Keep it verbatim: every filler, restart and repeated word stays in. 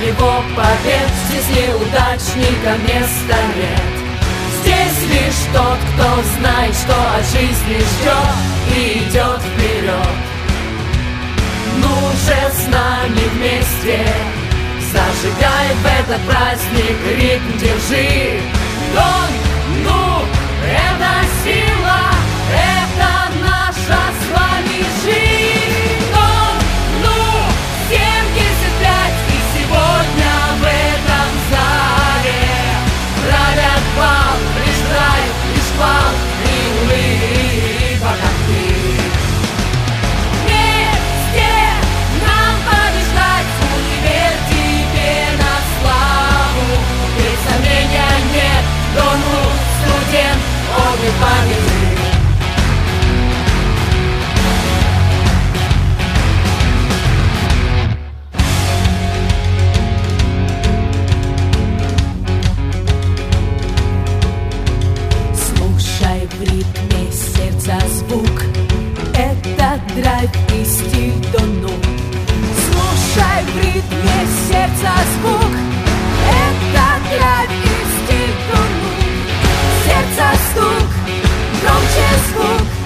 его побед. Здесь неудачника места нет. Здесь лишь тот, кто знает, что от жизни ждет и идет вперед. Ну же с нами вместе, зажигай в этот праздник ритм, держи. Дон, ну, это сила, это наша с вами жизнь. Дон, ну, семьдесят пять, и сегодня в этом зале правят бал, лишь драйв, лишь шквал и улыбка, как ты. Вместе нам побеждать, универ тебе на славу. Ведь сомнения нет, Дон, ну, студент, огонь победы. Слушай в ритме сердца звук, это драйв и стиль Дону. Слушай в ритме сердца звук, это драйв и стиль Дону. Сердце стук, громче звук.